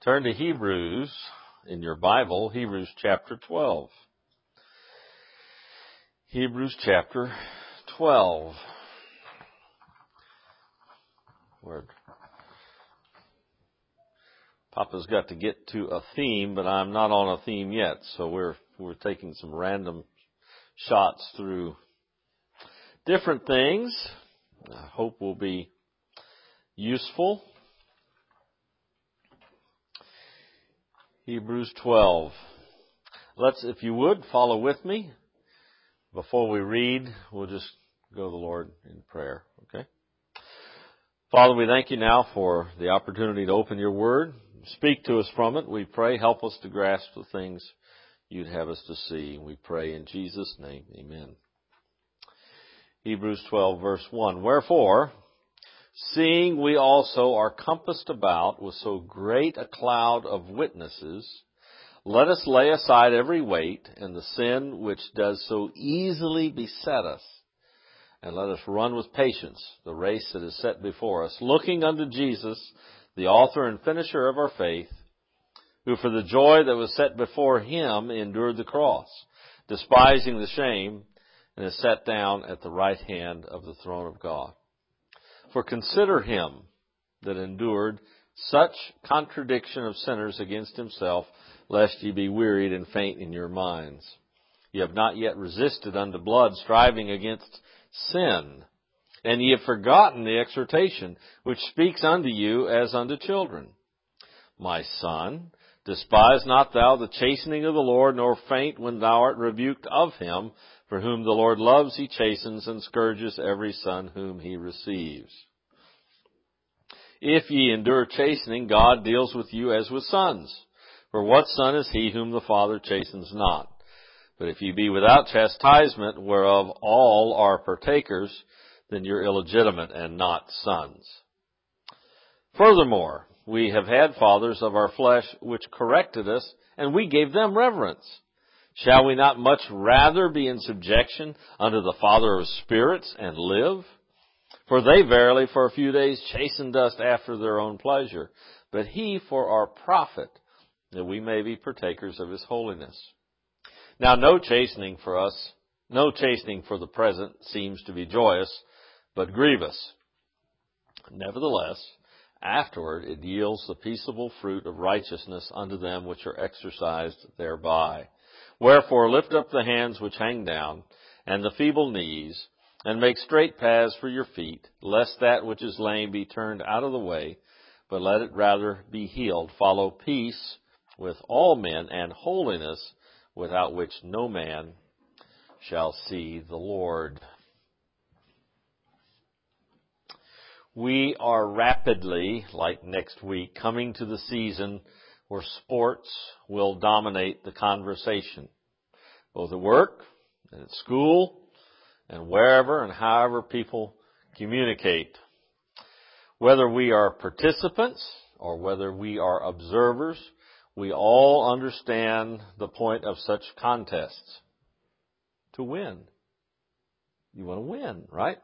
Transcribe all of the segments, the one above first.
Turn to Hebrews in your Bible, Hebrews chapter 12. Hebrews chapter 12. Word. Papa's got to get to a theme, but I'm not on a theme yet, so we're taking some random shots through different things. I hope will be useful. Hebrews 12. Let's, if you would, follow with me. Before we read, we'll just go to the Lord in prayer, okay? Father, we thank you now for the opportunity to open your word. Speak to us from it. We pray, help us to grasp the things you'd have us to see. We pray in Jesus' name, amen. Hebrews 12, verse 1. Wherefore, seeing we also are compassed about with so great a cloud of witnesses, let us lay aside every weight and the sin which does so easily beset us, and let us run with patience the race that is set before us, looking unto Jesus, the author and finisher of our faith, who for the joy that was set before him endured the cross, despising the shame, and is set down at the right hand of the throne of God. For consider him that endured such contradiction of sinners against himself, lest ye be wearied and faint in your minds. Ye have not yet resisted unto blood, striving against sin. And ye have forgotten the exhortation which speaks unto you as unto children. My son, despise not thou the chastening of the Lord, nor faint when thou art rebuked of him. For whom the Lord loves, he chastens and scourges every son whom he receives. If ye endure chastening, God deals with you as with sons. For what son is he whom the Father chastens not? But if ye be without chastisement, whereof all are partakers, then you're illegitimate and not sons. Furthermore, we have had fathers of our flesh which corrected us, and we gave them reverence. Shall we not much rather be in subjection unto the Father of spirits and live? For they verily for a few days chastened us after their own pleasure, but he for our profit, that we may be partakers of his holiness. Now no chastening for the present seems to be joyous, but grievous. Nevertheless, afterward it yields the peaceable fruit of righteousness unto them which are exercised thereby. Wherefore lift up the hands which hang down, and the feeble knees, and make straight paths for your feet, lest that which is lame be turned out of the way, but let it rather be healed. Follow peace with all men, and holiness, without which no man shall see the Lord. We are rapidly, like next week, coming to the season where sports will dominate the conversation, both at work and at school and wherever and however people communicate. Whether we are participants or whether we are observers, we all understand the point of such contests. To win. You want to win, right?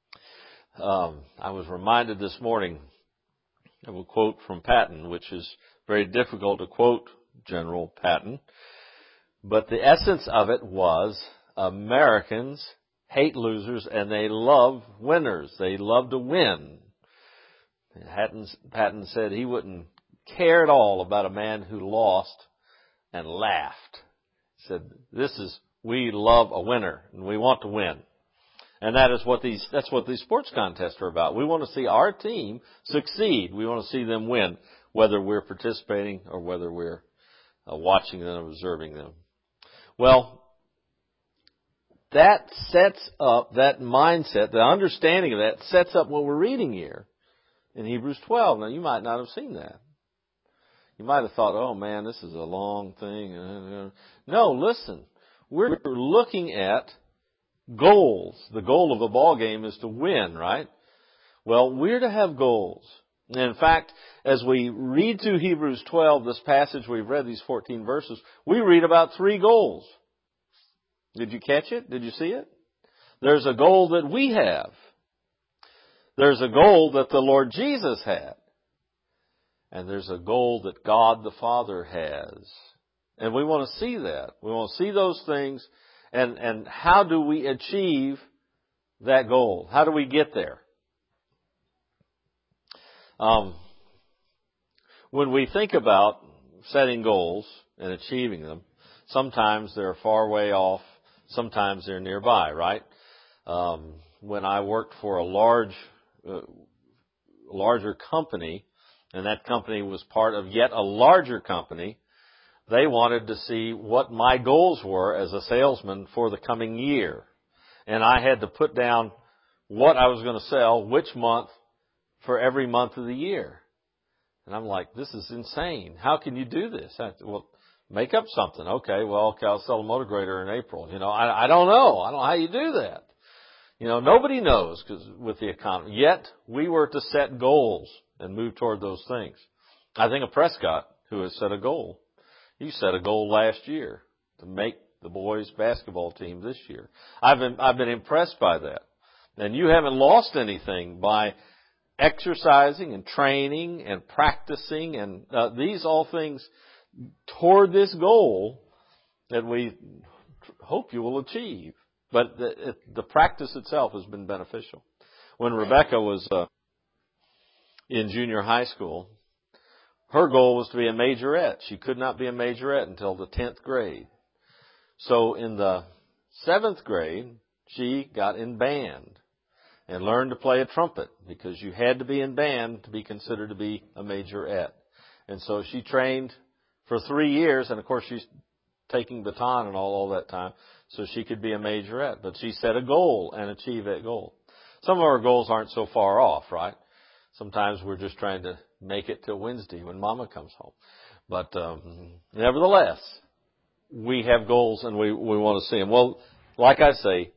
I was reminded this morning of a quote from Patton, which is very difficult to quote General Patton. But the essence of it was Americans hate losers and they love winners. They love to win. Patton said he wouldn't care at all about a man who lost and laughed. He said, we love a winner and we want to win. And that's what these sports contests are about. We want to see our team succeed. We want to see them win, whether we're participating or whether we're watching them, observing them. Well, that sets up, that mindset, the understanding of that sets up what we're reading here in Hebrews 12. Now, you might not have seen that. You might have thought, oh man, this is a long thing. No, listen. We're looking at goals. The goal of a ball game is to win, right? Well, we're to have goals. And in fact, as we read through Hebrews 12, this passage we've read, these 14 verses, we read about 3 goals. Did you catch it? Did you see it? There's a goal that we have. There's a goal that the Lord Jesus had. And there's a goal that God the Father has. And we want to see that. We want to see those things. And how do we achieve that goal? How do we get there? When we think about setting goals and achieving them, sometimes they're far way off, sometimes they're nearby, right? When I worked for a larger company, and that company was part of yet a larger company, they wanted to see what my goals were as a salesman for the coming year. And I had to put down what I was going to sell, which month, for every month of the year. And I'm like, this is insane. How can you do this? Well, make up something. Okay, I'll sell a motor grader in April. I don't know. I don't know how you do that. Nobody knows with the economy. Yet, we were to set goals and move toward those things. I think of Prescott, who has set a goal. He set a goal last year to make the boys' basketball team this year. I've been impressed by that. And you haven't lost anything by exercising and training and practicing and these all things toward this goal that we hope you will achieve. But the practice itself has been beneficial. When Rebecca was in junior high school, her goal was to be a majorette. She could not be a majorette until the 10th grade. So in the 7th grade, she got in band and learned to play a trumpet because you had to be in band to be considered to be a majorette. And so she trained for 3 years, and of course she's taking baton and all that time, so she could be a majorette. But she set a goal and achieved that goal. Some of our goals aren't so far off, right? Sometimes we're just trying to make it till Wednesday when Mama comes home. But nevertheless, we have goals and we want to see them. Well, like I say,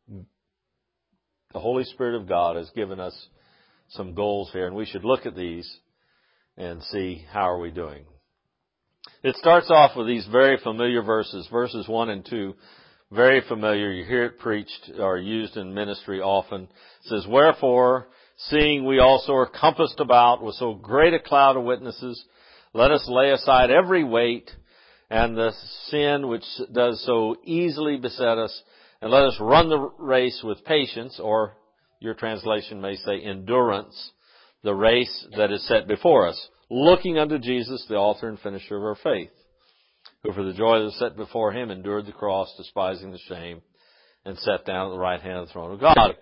the Holy Spirit of God has given us some goals here, and we should look at these and see how are we doing. It starts off with these very familiar verses 1 and 2. Very familiar. You hear it preached or used in ministry often. It says, "Wherefore, seeing we also are compassed about with so great a cloud of witnesses, let us lay aside every weight and the sin which does so easily beset us, and let us run the race with patience," or your translation may say endurance, "the race that is set before us, looking unto Jesus, the author and finisher of our faith, who for the joy that was set before him endured the cross, despising the shame, and sat down at the right hand of the throne of God."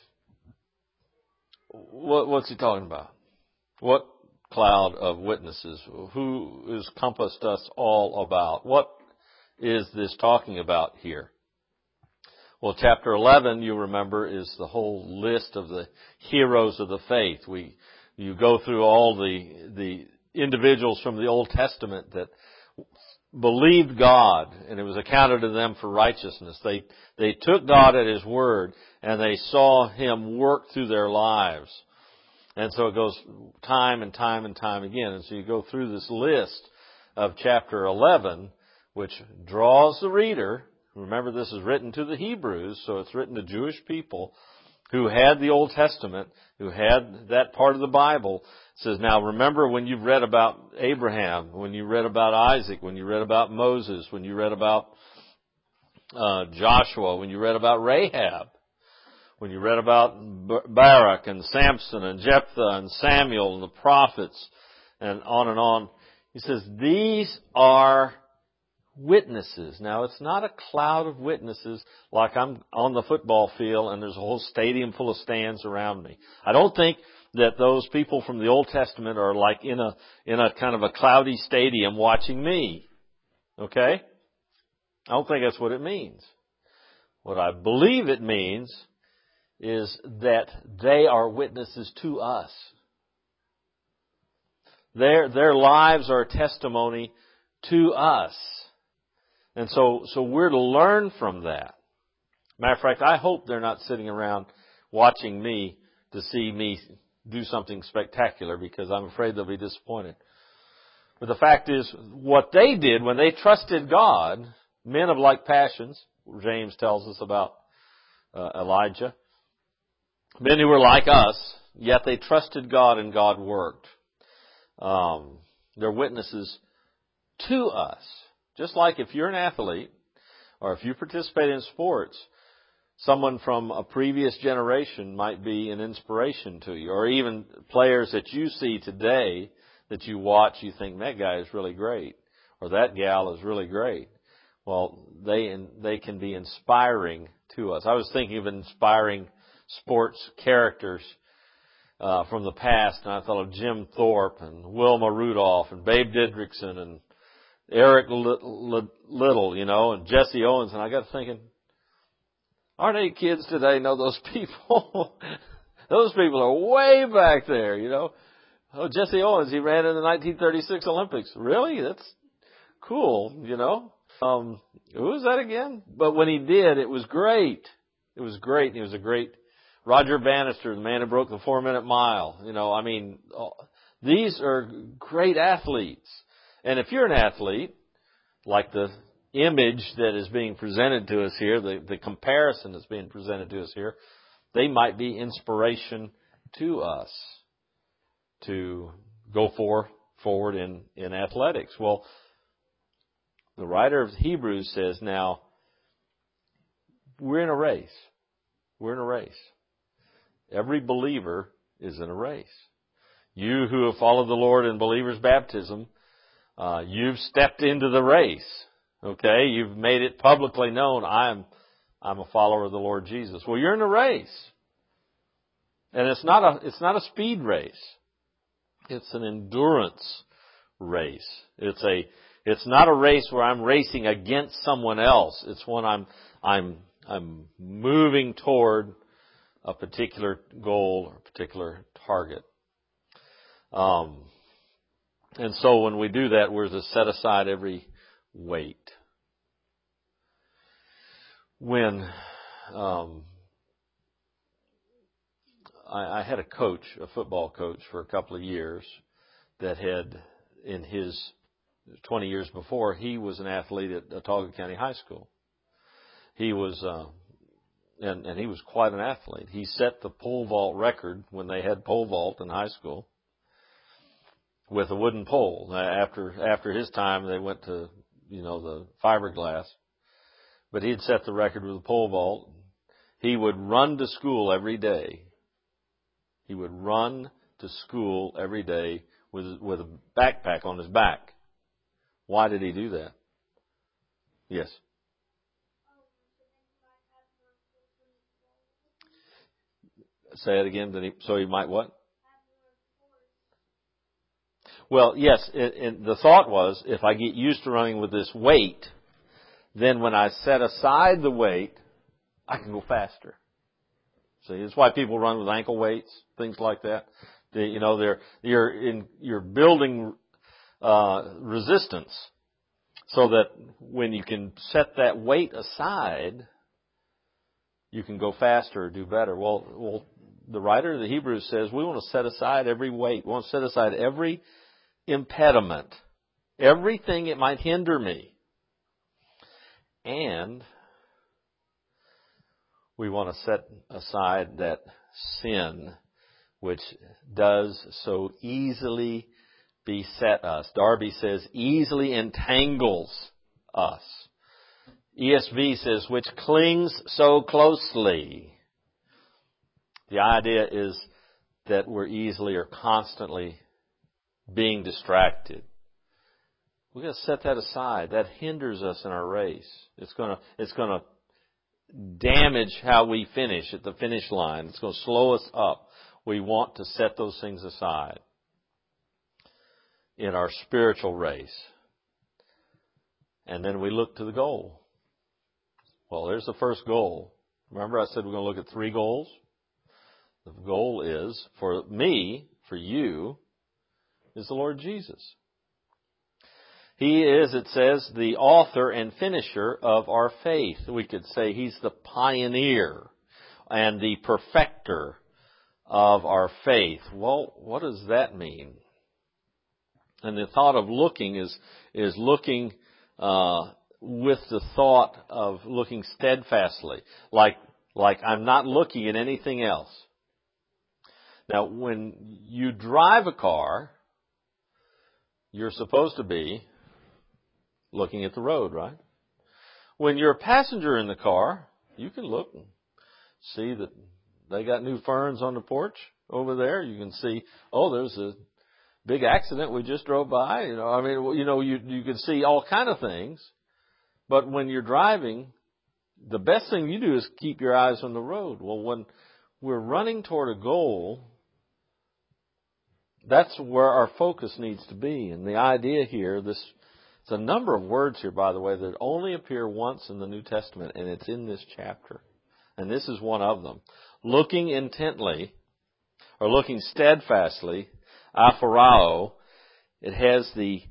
What's he talking about? What cloud of witnesses? Who has compassed us all about? What is this talking about here? Well, chapter 11, you remember, is the whole list of the heroes of the faith. You go through all the individuals from the Old Testament that believed God, and it was accounted to them for righteousness. They took God at His word, and they saw Him work through their lives. And so it goes time and time and time again. And so you go through this list of chapter 11, which draws the reader. Remember, this is written to the Hebrews, so it's written to Jewish people who had the Old Testament, who had that part of the Bible. It says, now remember when you've read about Abraham, when you read about Isaac, when you read about Moses, when you read about Joshua, when you read about Rahab, when you read about Barak and Samson and Jephthah and Samuel and the prophets and on and on. He says, these are witnesses. Now, it's not a cloud of witnesses like I'm on the football field and there's a whole stadium full of stands around me. I don't think that those people from the Old Testament are like in a kind of a cloudy stadium watching me. Okay? I don't think that's what it means. What I believe it means is that they are witnesses to us. Their lives are a testimony to us. And so we're to learn from that. Matter of fact, I hope they're not sitting around watching me to see me do something spectacular, because I'm afraid they'll be disappointed. But the fact is, what they did when they trusted God, men of like passions, James tells us about Elijah, men who were like us, yet they trusted God and God worked. They're witnesses to us. Just like if you're an athlete or if you participate in sports, someone from a previous generation might be an inspiration to you, or even players that you see today that you watch, you think that guy is really great, or that gal is really great. Well, they can be inspiring to us. I was thinking of inspiring sports characters from the past, and I thought of Jim Thorpe and Wilma Rudolph and Babe Didrikson and Eric Little, and Jesse Owens, and I got thinking, aren't any kids today know those people? Those people are way back there, Oh, Jesse Owens, he ran in the 1936 Olympics. Really? That's cool, Who was that again? But when he did, it was great. It was great. He was a great Roger Bannister, the man who broke the 4-minute mile. These are great athletes. And if you're an athlete, like the image that is being presented to us here, the comparison that's being presented to us here, they might be inspiration to us to go forward in athletics. Well, the writer of Hebrews says, now, we're in a race. We're in a race. Every believer is in a race. You who have followed the Lord in believer's baptism, you've stepped into the race. Okay? You've made it publicly known, I'm a follower of the Lord Jesus. Well, you're in a race. And it's not a speed race. It's an endurance race. It's not a race where I'm racing against someone else. It's when I'm moving toward a particular goal or a particular target. And so when we do that, we're to set aside every weight. When I had a football coach for a couple of years that had, in his 20 years before, he was an athlete at Autauga County High School. He was, and he was quite an athlete. He set the pole vault record when they had pole vault in high school with a wooden pole. After his time, they went to, the fiberglass. But he had set the record with a pole vault. He would run to school every day. He would run to school every day with a backpack on his back. Why did he do that? Yes. Say it again. So he might what? Well, yes. The thought was, if I get used to running with this weight, then when I set aside the weight, I can go faster. See, it's why people run with ankle weights, things like that. You're building resistance so that when you can set that weight aside, you can go faster or do better. Well, the writer of the Hebrews says we want to set aside every weight. We want to set aside every impediment, everything that might hinder me. And we want to set aside that sin which does so easily beset us. Darby says, easily entangles us. ESV says, which clings so closely. The idea is that we're easily or constantly being distracted. We've got to set that aside. That hinders us in our race. It's going to damage how we finish at the finish line. It's going to slow us up. We want to set those things aside in our spiritual race. And then we look to the goal. Well, there's the first goal. Remember I said we're going to look at 3 goals? The goal is, for me, for you, is the Lord Jesus. He is, it says, the author and finisher of our faith. We could say He's the pioneer and the perfecter of our faith. Well, what does that mean? And the thought of looking is looking with the thought of looking steadfastly, like I'm not looking at anything else. Now, when you drive a car, you're supposed to be looking at the road, right? When you're a passenger in the car, you can look and see that they got new ferns on the porch over there. You can see, oh, there's a big accident we just drove by. You can see all kind of things. But when you're driving, the best thing you do is keep your eyes on the road. Well, when we're running toward a goal, that's where our focus needs to be. And the idea here, it's a number of words here, by the way, that only appear once in the New Testament, and it's in this chapter. And this is one of them. Looking intently, or looking steadfastly, aphorao, it has the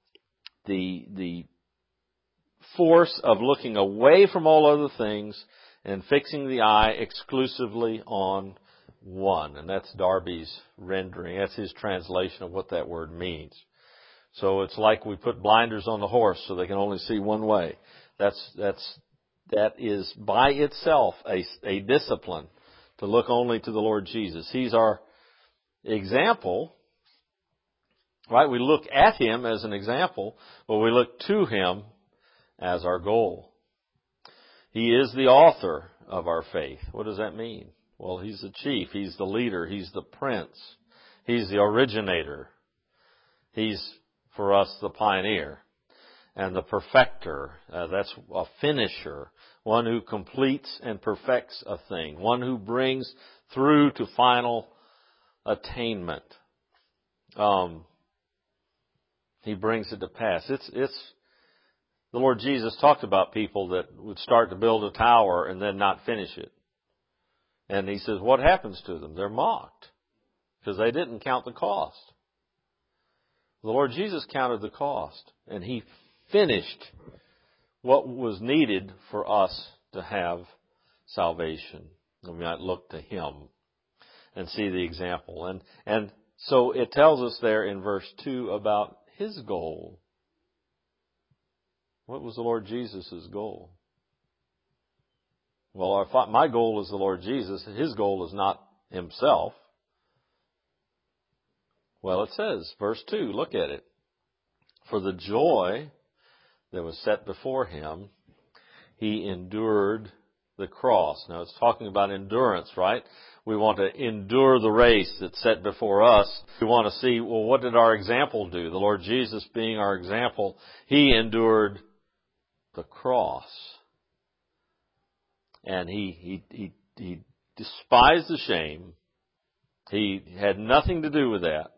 force of looking away from all other things and fixing the eye exclusively on one. And that's Darby's rendering. That's his translation of what that word means. So it's like we put blinders on the horse so they can only see one way. That is by itself a discipline to look only to the Lord Jesus. He's our example, right? We look at Him as an example, but we look to Him as our goal. He is the author of our faith. What does that mean? Well, He's the chief. He's the leader. He's the prince. He's the originator. He's, for us, the pioneer. And the perfecter. That's a finisher. One who completes and perfects a thing. One who brings through to final attainment. He brings it to pass. The Lord Jesus talked about people that would start to build a tower and then not finish it. And He says, what happens to them? They're mocked because they didn't count the cost. The Lord Jesus counted the cost, and He finished what was needed for us to have salvation. And we might look to Him and see the example. And so it tells us there in verse 2 about His goal. What was the Lord Jesus' goal? Well, my goal is the Lord Jesus. His goal is not Himself. Well, it says, verse 2, look at it. For the joy that was set before Him, He endured the cross. Now, it's talking about endurance, right? We want to endure the race that's set before us. We want to see, well, what did our example do? The Lord Jesus being our example, He endured the cross. And He despised the shame. He had nothing to do with that.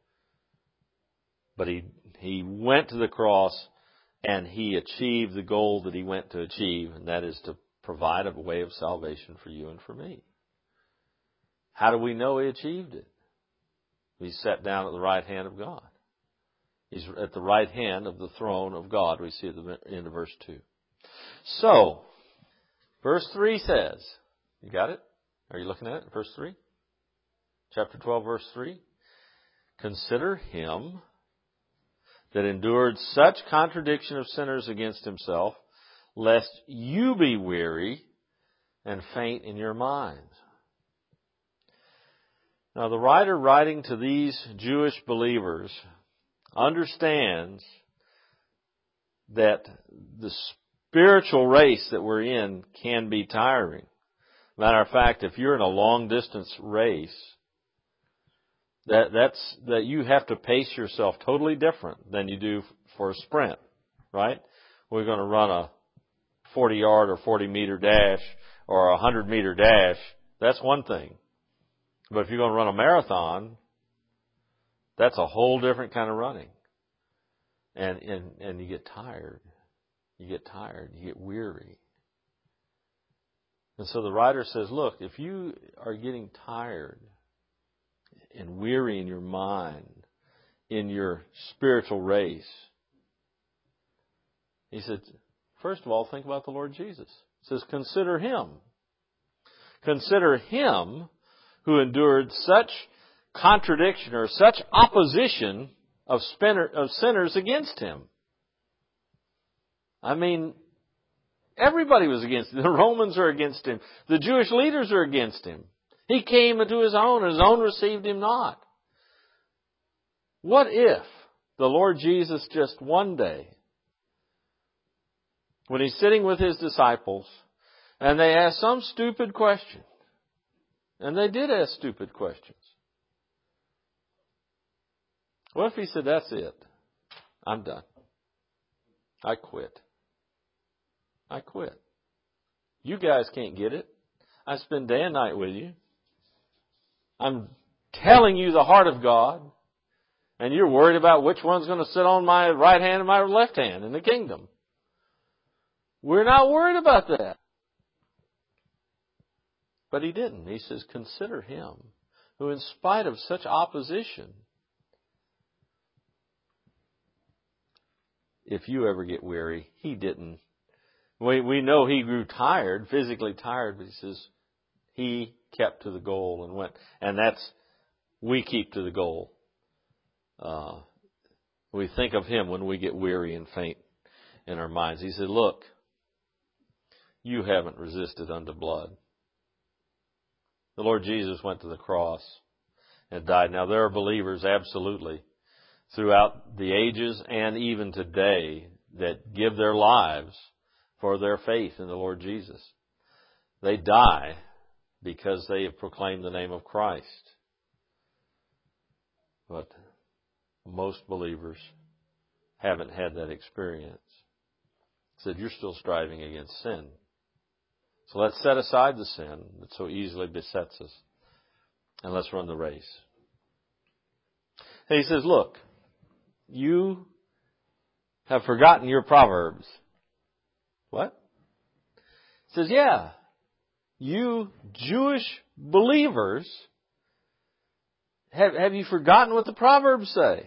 But He went to the cross and He achieved the goal that He went to achieve, and that is to provide a way of salvation for you and for me. How do we know He achieved it? He sat down at the right hand of God. He's at the right hand of the throne of God. We see at the end of verse 2. So, verse 3 says, you got it? Are you looking at it? Verse 3? Chapter 12, verse 3. Consider Him that endured such contradiction of sinners against Himself, lest you be weary and faint in your minds. Now, the writer writing to these Jewish believers understands that the spiritual race that we're in can be tiring. Matter of fact, if you're in a long distance race, that you have to pace yourself totally different than you do for a sprint, right? We're going to run a 40-yard or 40-meter dash or a 100-meter dash. That's one thing. But if you're going to run a marathon, that's a whole different kind of running. And you get tired. You get tired. You get weary. And so the writer says, look, if you are getting tired and weary in your mind, in your spiritual race, he said, first of all, think about the Lord Jesus. He says, consider Him. Consider Him who endured such contradiction or such opposition of sinners against Him. I mean, everybody was against Him. The Romans are against Him. The Jewish leaders are against Him. He came into His own, and His own received Him not. What if the Lord Jesus just one day, when He's sitting with His disciples, and they ask some stupid question. And they did ask stupid questions. What if He said, that's it. I'm done. I quit. I quit. You guys can't get it. I spend day and night with you. I'm telling you the heart of God. And you're worried about which one's going to sit on my right hand and my left hand in the kingdom. We're not worried about that. But He didn't. He says, consider Him who, in spite of such opposition, if you ever get weary, He didn't. We know He grew tired, physically tired, but He says He kept to the goal and went. And we keep to the goal. We think of Him when we get weary and faint in our minds. He said, look, you haven't resisted unto blood. The Lord Jesus went to the cross and died. Now there are believers, absolutely, throughout the ages and even today that give their lives for their faith in the Lord Jesus. They die because they have proclaimed the name of Christ. But most believers haven't had that experience. He said, you're still striving against sin. So let's set aside the sin that so easily besets us. And let's run the race. And he says, look, you have forgotten your Proverbs. What? He says, yeah, you Jewish believers, have you forgotten what the Proverbs say?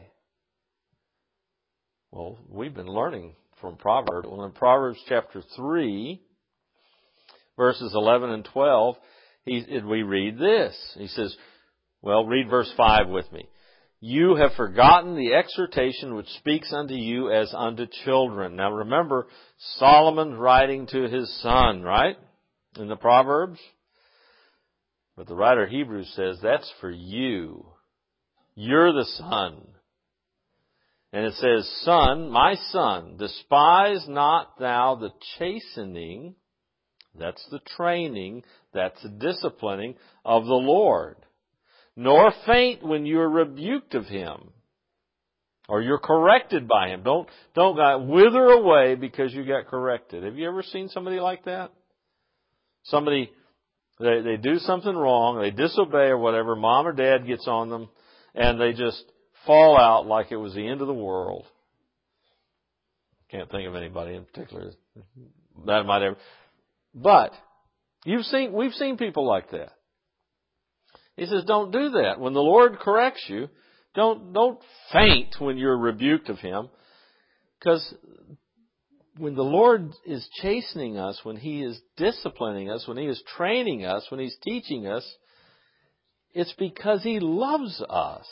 Well, we've been learning from Proverbs. Well, in Proverbs chapter 3, verses 11 and 12, we read this. He says, well, read verse 5 with me. You have forgotten the exhortation which speaks unto you as unto children. Now remember, Solomon's writing to his son, right? In the Proverbs. But the writer of Hebrews says, that's for you. You're the son. And it says, son, my son, despise not thou the chastening, that's the training, that's the disciplining of the Lord. Nor faint when you are rebuked of Him. Or you're corrected by Him. Don't wither away because you got corrected. Have you ever seen somebody like that? Somebody, they do something wrong, they disobey or whatever, mom or dad gets on them, and they just fall out like it was the end of the world. Can't think of anybody in particular that might ever. But we've seen people like that. He says, don't do that. When the Lord corrects you, don't faint when you're rebuked of Him. Because when the Lord is chastening us, when He is disciplining us, when He is training us, when He's teaching us, it's because He loves us.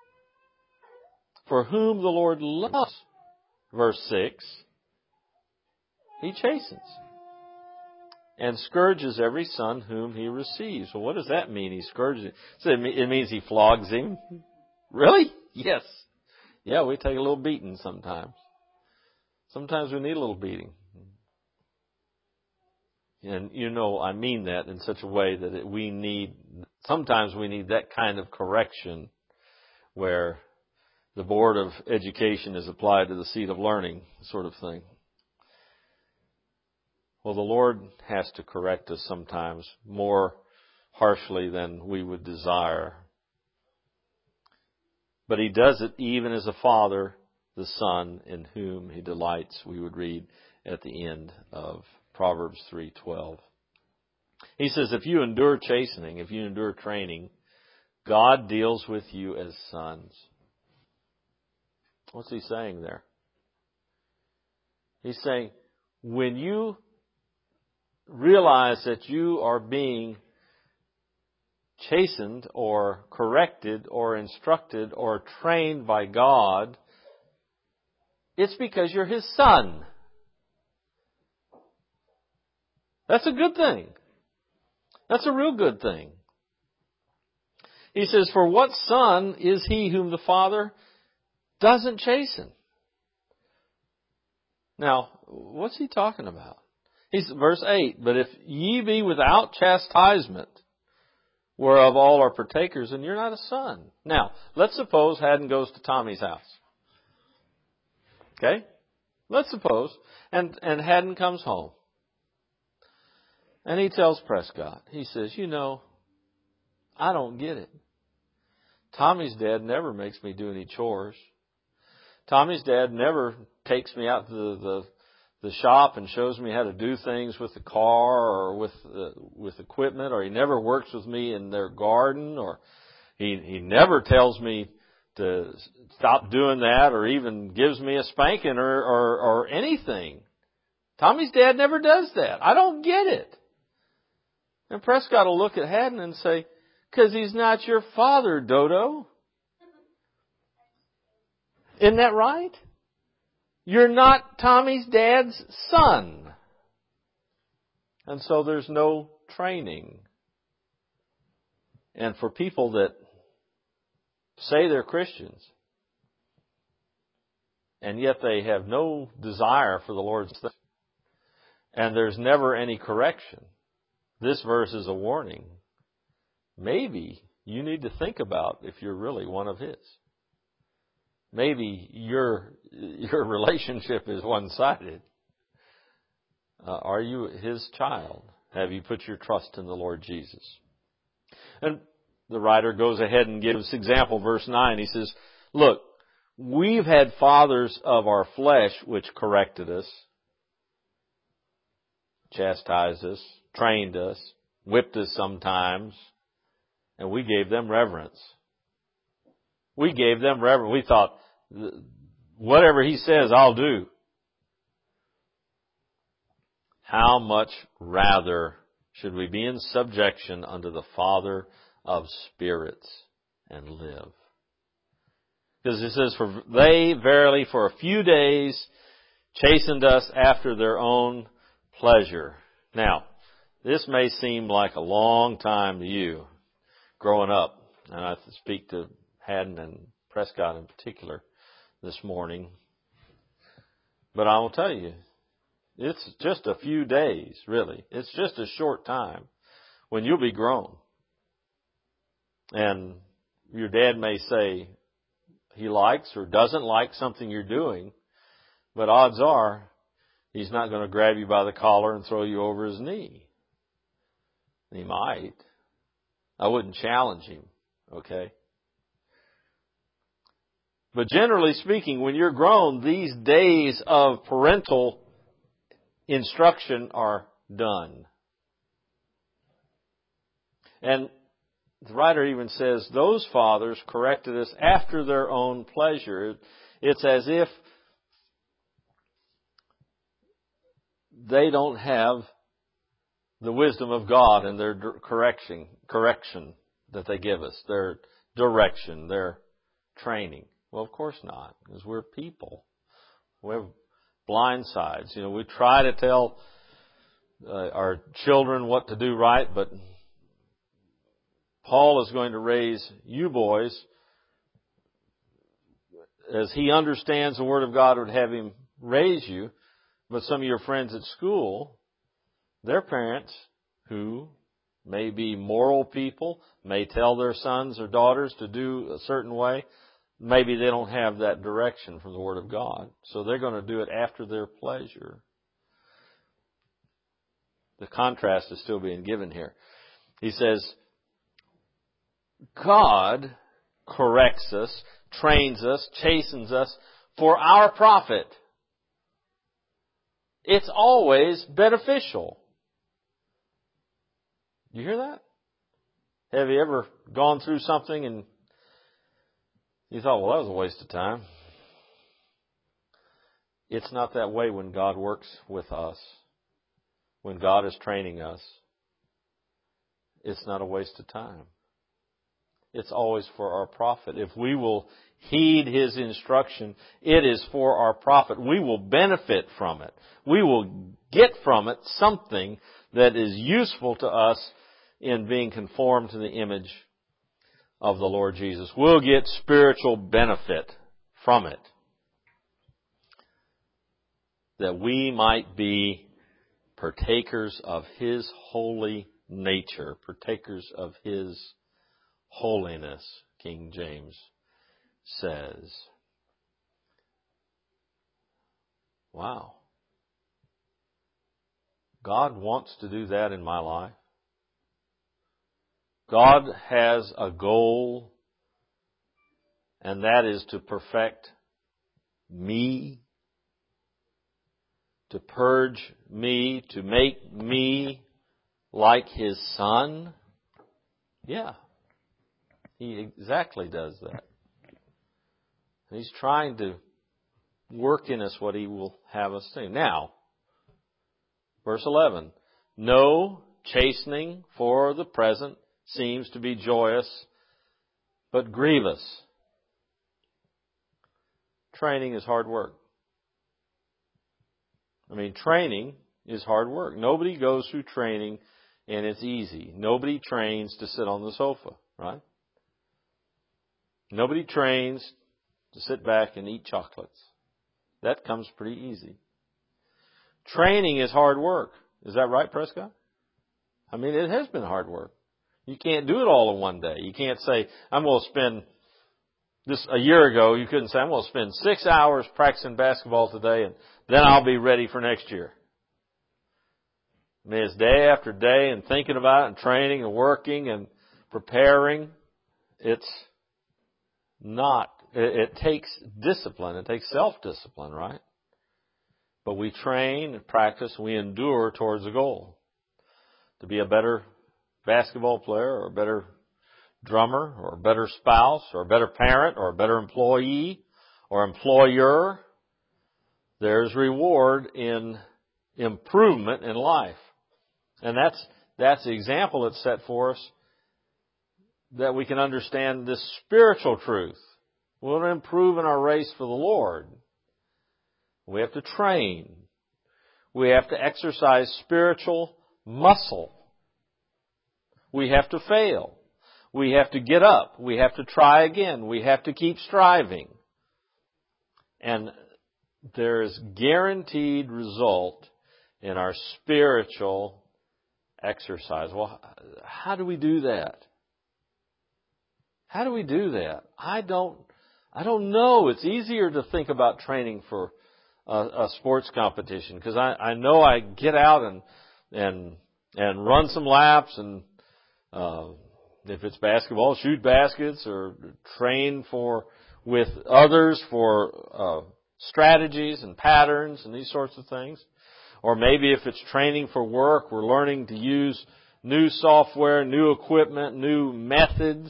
For whom the Lord loves, verse 6, He chastens. And scourges every son whom He receives. Well, what does that mean? He scourges him. So it means He flogs him. Really? Yes. Yeah, we take a little beating sometimes. Sometimes we need a little beating. And I mean that in such a way that sometimes we need that kind of correction where the Board of Education is applied to the seat of learning, sort of thing. Well, the Lord has to correct us sometimes more harshly than we would desire. But He does it even as a father, the Son, in whom He delights, we would read at the end of Proverbs 3:12. He says, if you endure chastening, if you endure training, God deals with you as sons. What's He saying there? He's saying, when you realize that you are being chastened or corrected or instructed or trained by God, it's because you're His son. That's a good thing. That's a real good thing. He says, for what son is he whom the Father doesn't chasten. Now, what's he talking about? He's verse 8, but if ye be without chastisement, whereof all are partakers, then you're not a son. Now, let's suppose Haddon goes to Tommy's house. Okay? Let's suppose. And Haddon comes home. And he tells Prescott, he says, you know, I don't get it. Tommy's dad never makes me do any chores. Tommy's dad never takes me out to the shop and shows me how to do things with the car or with equipment, or he never works with me in their garden, or he never tells me to stop doing that, or even gives me a spanking or anything. Tommy's dad never does that. I don't get it. And Prescott will look at Haddon and say, because he's not your father, Dodo. Isn't that right? You're not Tommy's dad's son. And so there's no training. And for people that say they're Christians, and yet they have no desire for the Lord's things, and there's never any correction, this verse is a warning. Maybe you need to think about if you're really one of His. Maybe your relationship is one-sided. Are you His child? Have you put your trust in the Lord Jesus? And the writer goes ahead and gives example, verse 9. He says, look, we've had fathers of our flesh which corrected us, chastised us, trained us, whipped us sometimes, and we gave them reverence. We gave them reverence. We thought, whatever he says, I'll do. How much rather should we be in subjection unto the Father of spirits and live? Because it says, for they verily for a few days chastened us after their own pleasure. Now, this may seem like a long time to you growing up, and I speak to Haddon and Prescott in particular this morning. But I will tell you, it's just a few days, really. It's just a short time when you'll be grown. And your dad may say he likes or doesn't like something you're doing, but odds are he's not going to grab you by the collar and throw you over his knee. He might. I wouldn't challenge him, okay? But generally speaking, when you're grown, these days of parental instruction are done. And the writer even says, those fathers corrected us after their own pleasure. It's as if they don't have the wisdom of God in their correction that they give us, their direction, their training. Well, of course not, because we're people. We have blind sides. You know, we try to tell our children what to do right, but Paul is going to raise you boys as he understands the Word of God would have him raise you. But some of your friends at school, their parents, who may be moral people, may tell their sons or daughters to do a certain way. Maybe they don't have that direction from the Word of God. So they're going to do it after their pleasure. The contrast is still being given here. He says, God corrects us, trains us, chastens us for our profit. It's always beneficial. You hear that? Have you ever gone through something and you thought, well, that was a waste of time? It's not that way when God works with us. When God is training us, it's not a waste of time. It's always for our profit. If we will heed His instruction, it is for our profit. We will benefit from it. We will get from it something that is useful to us in being conformed to the image of the Lord Jesus. We'll get spiritual benefit from it, that we might be partakers of His holy nature, partakers of His holiness, King James says. Wow. God wants to do that in my life. God has a goal, and that is to perfect me, to purge me, to make me like His Son. Yeah, He exactly does that. He's trying to work in us what He will have us do. Now, verse 11, no chastening for the present seems to be joyous, but grievous. Training is hard work. Training is hard work. Nobody goes through training and it's easy. Nobody trains to sit on the sofa, right? Nobody trains to sit back and eat chocolates. That comes pretty easy. Training is hard work. Is that right, Prescott? It has been hard work. You can't do it all in one day. You can't say, I'm going to spend this. A year ago, you couldn't say, I'm going to spend 6 hours practicing basketball today and then I'll be ready for next year. It's day after day and thinking about it and training and working and preparing. It takes discipline. It takes self-discipline, right? But we train and practice and we endure towards a goal. To be a better basketball player or a better drummer or a better spouse or a better parent or a better employee or employer. There's reward in improvement in life. And that's the example that's set for us that we can understand this spiritual truth. We want to improve in our race for the Lord. We have to train. We have to exercise spiritual muscle. We have to fail. We have to get up. We have to try again. We have to keep striving. And there is guaranteed result in our spiritual exercise. Well, how do we do that? How do we do that? I don't know. It's easier to think about training for a sports competition because I know I get out and run some laps and if it's basketball, shoot baskets or train with others for strategies and patterns and these sorts of things. Or maybe if it's training for work, we're learning to use new software, new equipment, new methods.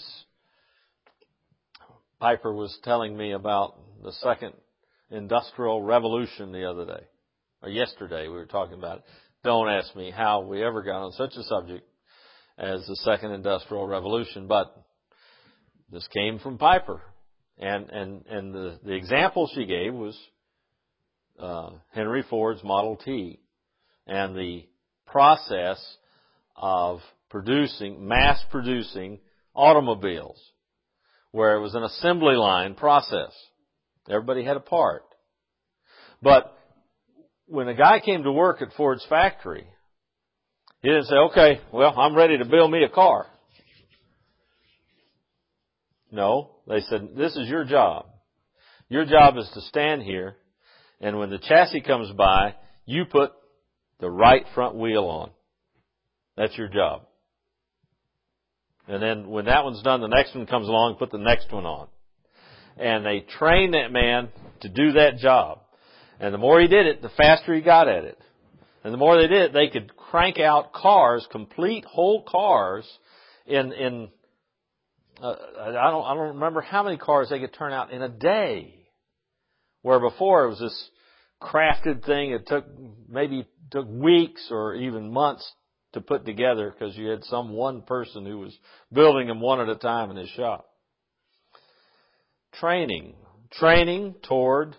Piper was telling me about the second industrial revolution the other day, or yesterday we were talking about it. Don't ask me how we ever got on such a subject as the second industrial revolution, but this came from Piper. And the example she gave was Henry Ford's Model T and the process of mass producing automobiles, where it was an assembly line process. Everybody had a part. But when a guy came to work at Ford's factory, he didn't say, okay, well, I'm ready to build me a car. No, they said, this is your job. Your job is to stand here, and when the chassis comes by, you put the right front wheel on. That's your job. And then when that one's done, the next one comes along, put the next one on. And they trained that man to do that job. And the more he did it, the faster he got at it. And the more they did it, they could crank out cars, complete whole cars I don't remember how many cars they could turn out in a day. Where before it was this crafted thing. It took weeks or even months to put together because you had some one person who was building them one at a time in his shop. Training toward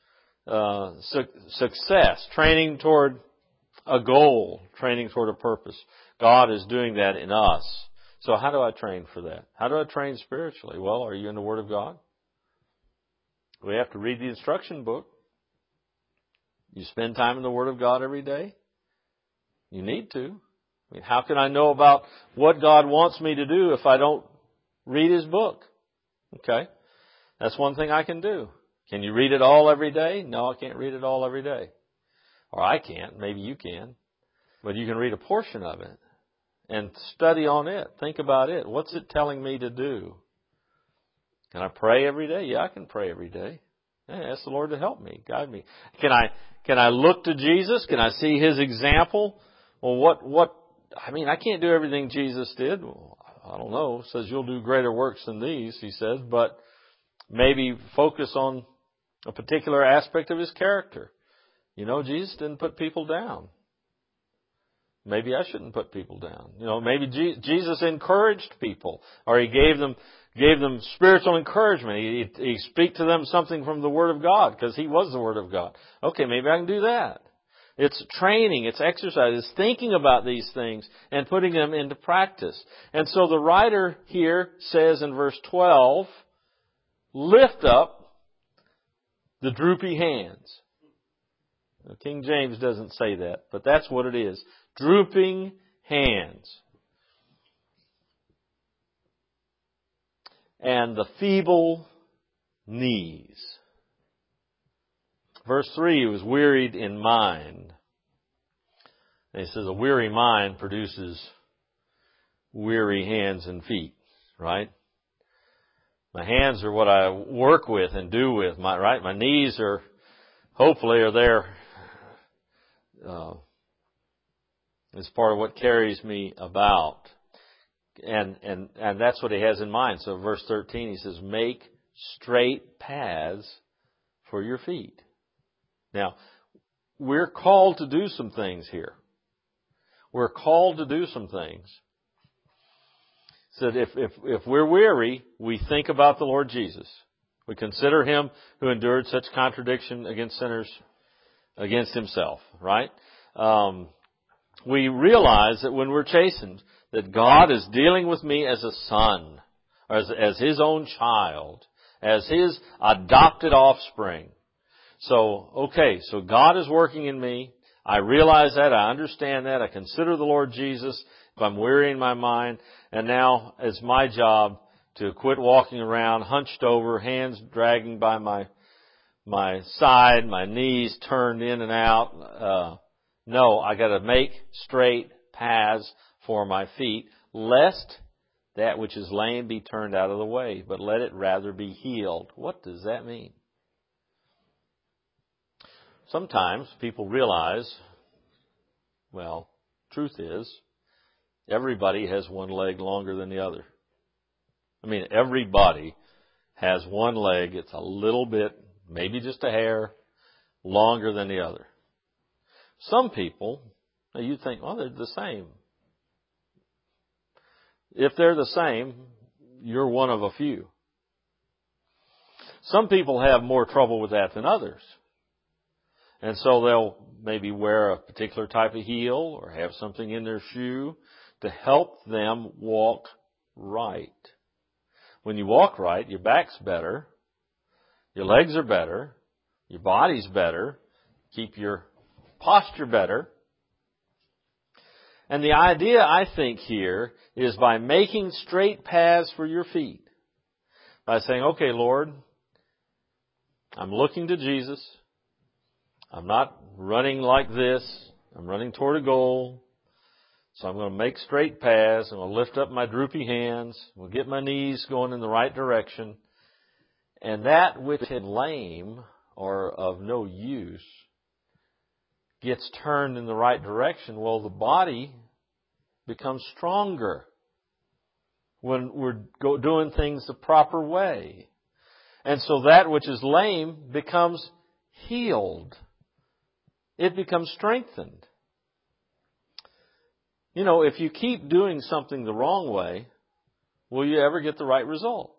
success, training toward a goal, training toward a purpose. God is doing that in us. So how do I train for that? How do I train spiritually? Well, are you in the Word of God? We have to read the instruction book. You spend time in the Word of God every day? You need to. I mean, how can I know about what God wants me to do if I don't read His book? Okay. That's one thing I can do. Can you read it all every day? No, I can't read it all every day. Or I can't. Maybe you can. But you can read a portion of it and study on it. Think about it. What's it telling me to do? Can I pray every day? Yeah, I can pray every day. Yeah, ask the Lord to help me, guide me. Can I look to Jesus? Can I see His example? Well, I can't do everything Jesus did. Well, I don't know. It says you'll do greater works than these, He says, but maybe focus on a particular aspect of His character. You know, Jesus didn't put people down. Maybe I shouldn't put people down. You know, maybe Jesus encouraged people, or He gave them spiritual encouragement. He speak to them something from the Word of God because He was the Word of God. Okay, maybe I can do that. It's training, it's exercise, it's thinking about these things and putting them into practice. And so the writer here says in verse 12, lift up the droopy hands. Now, King James doesn't say that, but that's what it is. Drooping hands. And the feeble knees. Verse 3, he was wearied in mind. And he says a weary mind produces weary hands and feet, right? My hands are what I work with and do with, my knees are, hopefully, are there as part of what carries me about. And that's what he has in mind. So verse 13, he says, make straight paths for your feet. Now, we're called to do some things here. We're called to do some things. So if we're weary, we think about the Lord Jesus. We consider Him who endured such contradiction against sinners, against Himself, right? We realize that when we're chastened, that God is dealing with me as a son, or as His own child, as His adopted offspring. So God is working in me. I realize that. I understand that. I consider the Lord Jesus if I'm weary in my mind. And now it's my job to quit walking around hunched over, hands dragging by my side, my knees turned in and out. No, I got to make straight paths for my feet, lest that which is lame be turned out of the way, but let it rather be healed. What does that mean? Sometimes people realize, well, truth is, everybody has one leg longer than the other. I mean, everybody has one leg. It's a little bit, maybe just a hair, longer than the other. Some people, you think, well, they're the same. If they're the same, you're one of a few. Some people have more trouble with that than others. And so they'll maybe wear a particular type of heel or have something in their shoe to help them walk right. When you walk right, your back's better, your legs are better, your body's better, keep your posture better. And the idea, I think, here is by making straight paths for your feet. By saying, okay, Lord, I'm looking to Jesus. I'm not running like this. I'm running toward a goal. So I'm going to make straight paths. I'm going to lift up my droopy hands. I'm going to get my knees going in the right direction. And that which is lame or of no use gets turned in the right direction. Well, the body becomes stronger when we're doing things the proper way. And so that which is lame becomes healed. It becomes strengthened. You know, if you keep doing something the wrong way, will you ever get the right result?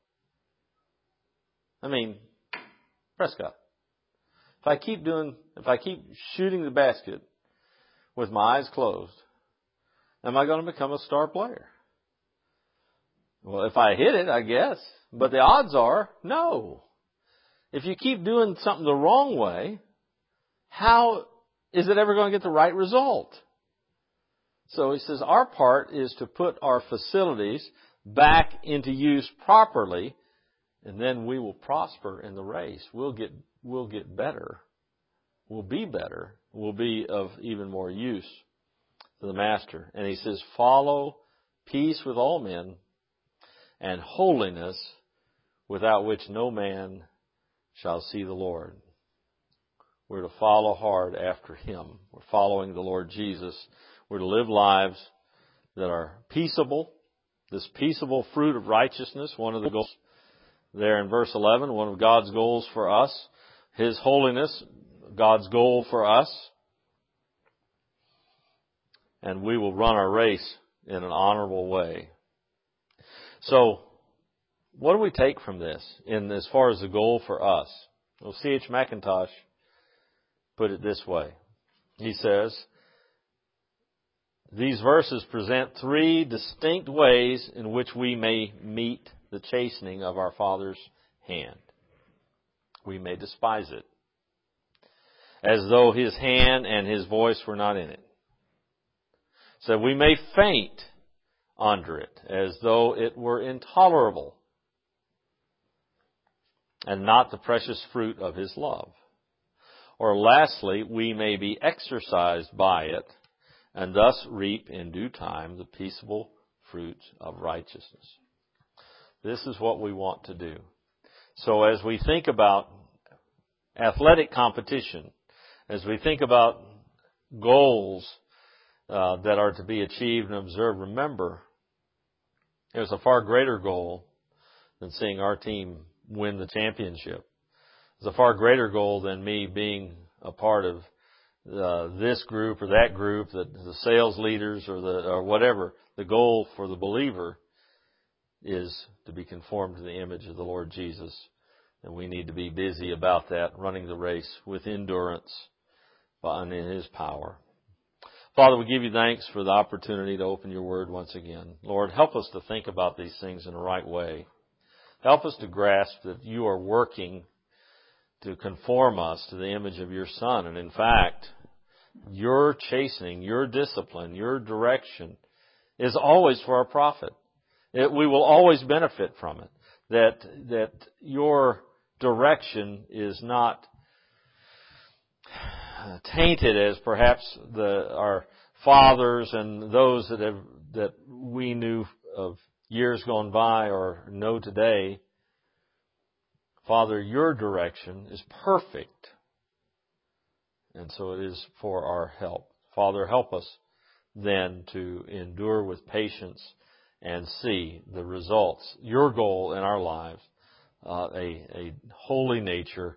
I mean, Prescott, if I keep shooting the basket with my eyes closed, am I going to become a star player? Well, if I hit it, I guess. But the odds are, no. If you keep doing something the wrong way, how is it ever going to get the right result? So he says our part is to put our facilities back into use properly, and then we will prosper in the race. We'll get better. We'll be better. We'll be of even more use to the Master. And he says, follow peace with all men and holiness, without which no man shall see the Lord. We're to follow hard after Him. We're following the Lord Jesus. We're to live lives that are peaceable. This peaceable fruit of righteousness, one of the goals there in verse 11, one of God's goals for us. His holiness, God's goal for us. And we will run our race in an honorable way. So, what do we take from this as far as the goal for us? Well, C.H. Mackintosh put it this way. He says, these verses present three distinct ways in which we may meet the chastening of our Father's hand. We may despise it, as though His hand and His voice were not in it. So we may faint under it, as though it were intolerable and not the precious fruit of His love. Or lastly, we may be exercised by it and thus reap in due time the peaceable fruit of righteousness. This is what we want to do. So as we think about athletic competition, as we think about goals that are to be achieved and observed, remember, there's a far greater goal than seeing our team win the championship. There's a far greater goal than me being a part of this group or that group, the sales leaders or whatever. The goal for the believer is to be conformed to the image of the Lord Jesus. And we need to be busy about that, running the race with endurance and in His power. Father, we give You thanks for the opportunity to open Your Word once again. Lord, help us to think about these things in the right way. Help us to grasp that You are working to conform us to the image of Your Son. And in fact, Your chastening, Your discipline, Your direction is always for our profit. We will always benefit from it. That Your direction is not tainted as perhaps our fathers and those that we knew of years gone by or know today. Father, Your direction is perfect. And so it is for our help. Father, help us then to endure with patience and see the results. Your goal in our lives, a holy nature,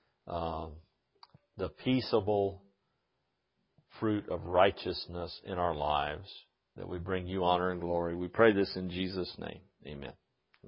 the peaceable fruit of righteousness in our lives, that we bring You honor and glory. We pray this in Jesus' name. Amen.